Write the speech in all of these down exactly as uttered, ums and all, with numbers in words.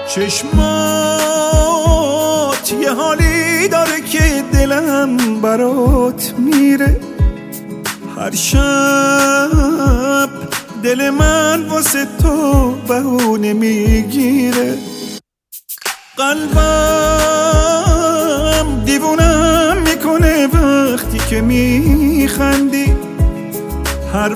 چشمات یه حالی داره که دلم برات میره. هر شب دل من واسه تو بهونه میگیره. قلبم دیوونم میکنه وقتی که میخندی. هر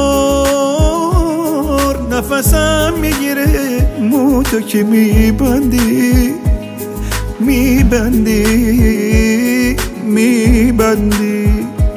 بار نفسم میگیره مو تو که میبندی میبندی میبندی.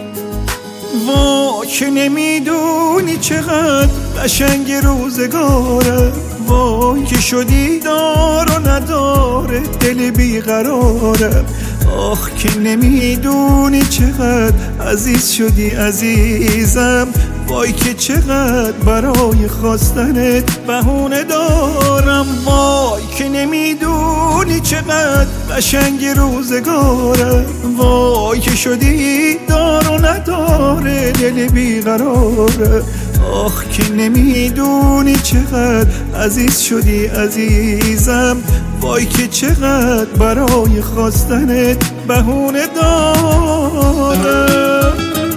وا که نمیدونی چقدر قشنگ روزگاره. وای که شدی دار و نداره دل بیقراره. آخ که نمیدونی چقدر عزیز شدی عزیزم. وای که چقدر برای خواستنت بهونه دارم. وای که نمیدونی چقدر قشنگ روزگاره. وای که شدی دار و نداره دل بیقراره. آخ که نمیدونی چقدر عزیز شدی عزیزم. وای که چقدر برای خواستنت بهونه دارم.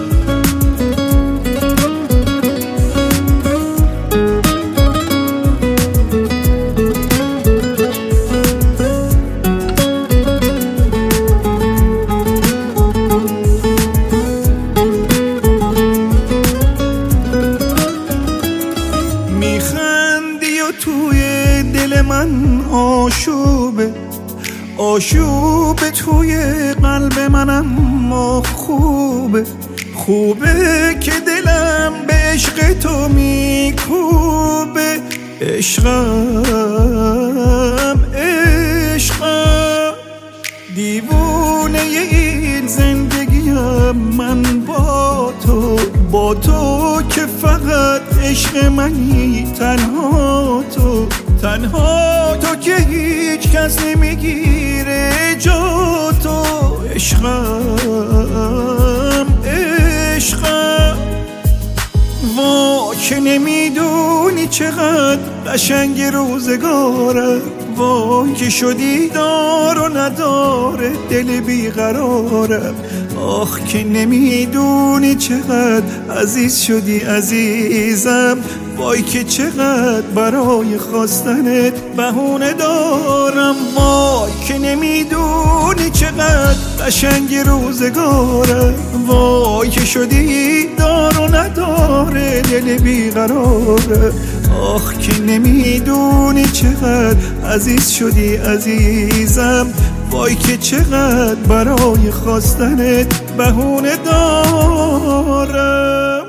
میخندی و توی دل من آشوبه آشوبه توی قلب منم ما خوبه. خوبه که دلم به عشق تو میکوبه. عشقم عشقم دیوونه این زندگیم من با تو. با تو که فقط عشق منی. تنها تو تنها تو که هیچ کس نمیگیره جا تو. عشقم عشقم وا که نمیدونی چقدر قشنگ روزگاره. وای که شدی دار و نداره دل بیقراره. آخ که نمیدونی چقدر عزیز شدی عزیزم. وای که چقدر برای خواستنت بهونه دارم. وای که نمیدونی چقدر قشنگ روزگاره. وای که شدی دار و نداره دل بیقراره. آخ که نمیدونی چقدر عزیز شدی عزیزم. وای که چقدر برای خواستنت بهونه دارم.